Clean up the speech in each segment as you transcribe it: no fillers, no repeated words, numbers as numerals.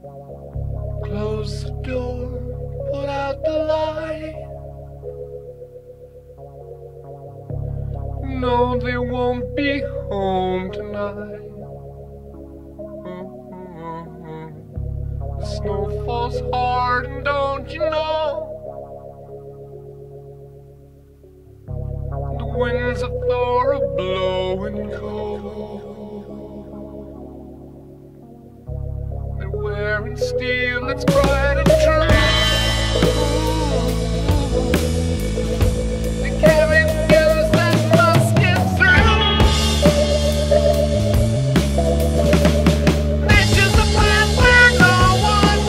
Close the door, put out the light. No, they won't be home tonight. The snow falls hard, and don't you know? The winds of Thor are blowing cold. They're wearing steel that's bright and true. They carry news that must get through. Nature's a path where no one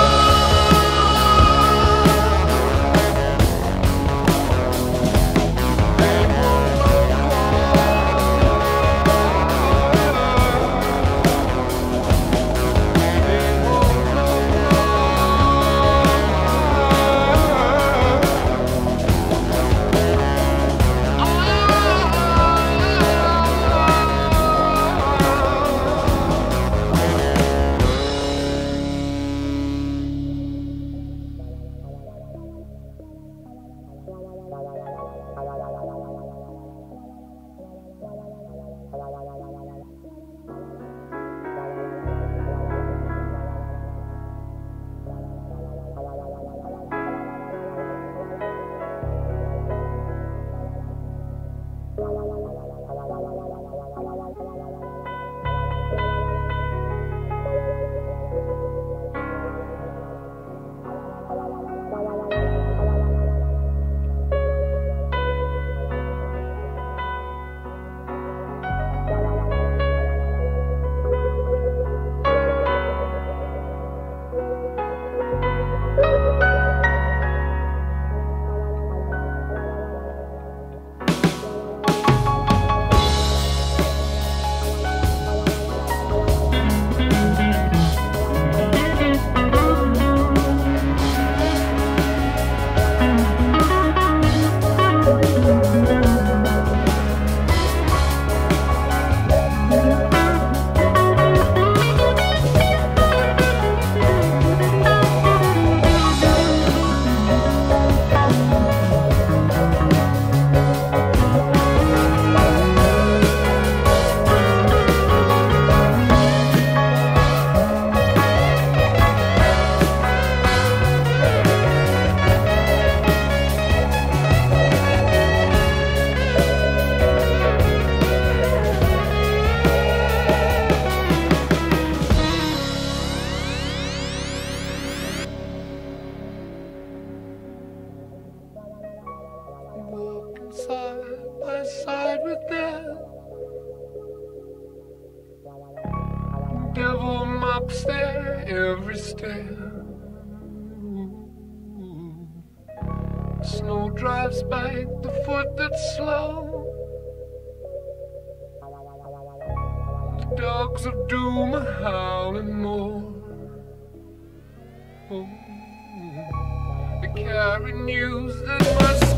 side by side with them. Devil mocks their every step. Snow drives back the foot that's slow. The dogs of doom are howling more. They carry news that must